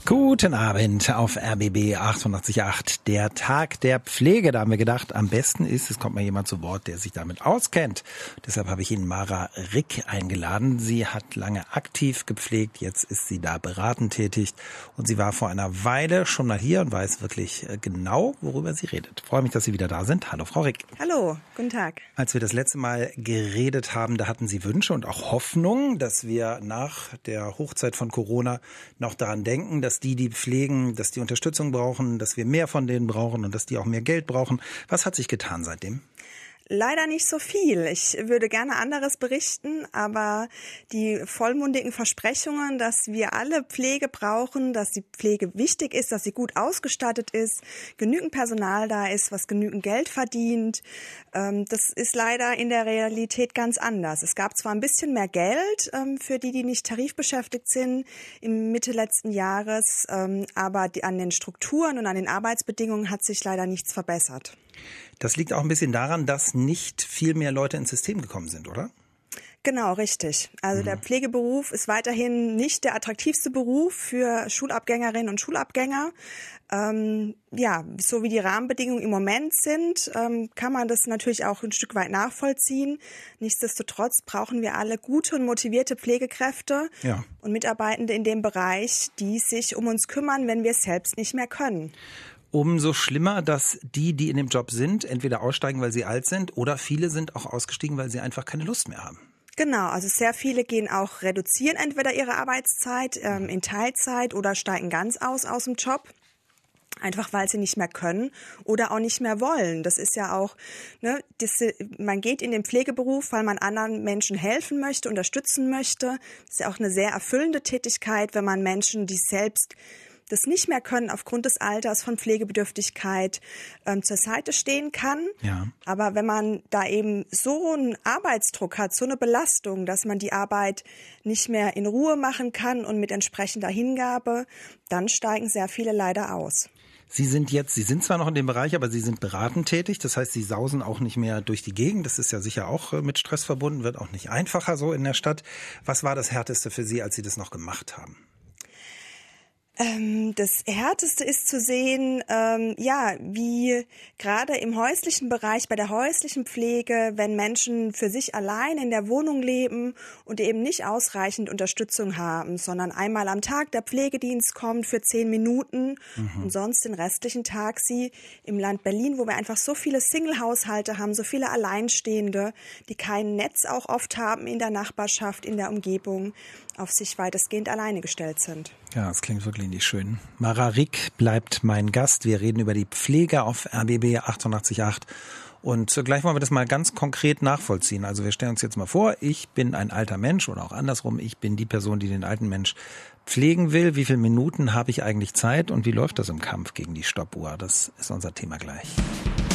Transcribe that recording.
Guten Abend auf RBB 88.8, der Tag der Pflege. Da haben wir gedacht, am besten ist, es kommt mal jemand zu Wort, der sich damit auskennt. Deshalb habe ich Ihnen Mara Rick eingeladen. Sie hat lange aktiv gepflegt, jetzt ist sie da beratend tätig. Und sie war vor einer Weile schon mal hier und weiß wirklich genau, worüber sie redet. Ich freue mich, dass Sie wieder da sind. Hallo, Frau Rick. Hallo, guten Tag. Als wir das letzte Mal geredet haben, da hatten Sie Wünsche und auch Hoffnung, dass wir nach der Hochzeit von Corona noch daran denken, dass die pflegen, dass die Unterstützung brauchen, dass wir mehr von denen brauchen und dass die auch mehr Geld brauchen. Was hat sich getan seitdem? Leider nicht so viel. Ich würde gerne anderes berichten, aber die vollmundigen Versprechungen, dass wir alle Pflege brauchen, dass die Pflege wichtig ist, dass sie gut ausgestattet ist, genügend Personal da ist, was genügend Geld verdient, das ist leider in der Realität ganz anders. Es gab zwar ein bisschen mehr Geld für die nicht tarifbeschäftigt sind im Mitte letzten Jahres, aber an den Strukturen und an den Arbeitsbedingungen hat sich leider nichts verbessert. Das liegt auch ein bisschen daran, dass nicht viel mehr Leute ins System gekommen sind, oder? Genau, richtig. Also der Pflegeberuf ist weiterhin nicht der attraktivste Beruf für Schulabgängerinnen und Schulabgänger. So wie die Rahmenbedingungen im Moment sind, kann man das natürlich auch ein Stück weit nachvollziehen. Nichtsdestotrotz brauchen wir alle gute und motivierte Pflegekräfte und Mitarbeitende in dem Bereich, die sich um uns kümmern, wenn wir es selbst nicht mehr können. Umso schlimmer, dass die in dem Job sind, entweder aussteigen, weil sie alt sind, oder viele sind auch ausgestiegen, weil sie einfach keine Lust mehr haben. Genau, also sehr viele gehen auch, reduzieren entweder ihre Arbeitszeit in Teilzeit oder steigen ganz aus dem Job. Einfach weil sie nicht mehr können oder auch nicht mehr wollen. Das ist ja auch, man geht in den Pflegeberuf, weil man anderen Menschen helfen möchte, unterstützen möchte. Das ist ja auch eine sehr erfüllende Tätigkeit, wenn man Menschen, die selbst das nicht mehr können, aufgrund des Alters von Pflegebedürftigkeit zur Seite stehen kann. Ja. Aber wenn man da eben so einen Arbeitsdruck hat, so eine Belastung, dass man die Arbeit nicht mehr in Ruhe machen kann und mit entsprechender Hingabe, dann steigen sehr viele leider aus. Sie sind zwar noch in dem Bereich, aber Sie sind beratend tätig. Das heißt, Sie sausen auch nicht mehr durch die Gegend. Das ist ja sicher auch mit Stress verbunden, wird auch nicht einfacher so in der Stadt. Was war das Härteste für Sie, als Sie das noch gemacht haben? Das Härteste ist zu sehen, wie gerade im häuslichen Bereich, bei der häuslichen Pflege, wenn Menschen für sich allein in der Wohnung leben und eben nicht ausreichend Unterstützung haben, sondern einmal am Tag der Pflegedienst kommt für 10 Minuten und sonst den restlichen Tag sie im Land Berlin, wo wir einfach so viele Single-Haushalte haben, so viele Alleinstehende, die kein Netz auch oft haben in der Nachbarschaft, in der Umgebung, auf sich weitestgehend alleine gestellt sind. Ja, das klingt wirklich nicht schön. Mara Rick bleibt mein Gast. Wir reden über die Pflege auf RBB 88.8. Und gleich wollen wir das mal ganz konkret nachvollziehen. Also wir stellen uns jetzt mal vor, ich bin ein alter Mensch oder auch andersrum. Ich bin die Person, die den alten Mensch pflegen will. Wie viele Minuten habe ich eigentlich Zeit und wie läuft das im Kampf gegen die Stoppuhr? Das ist unser Thema gleich.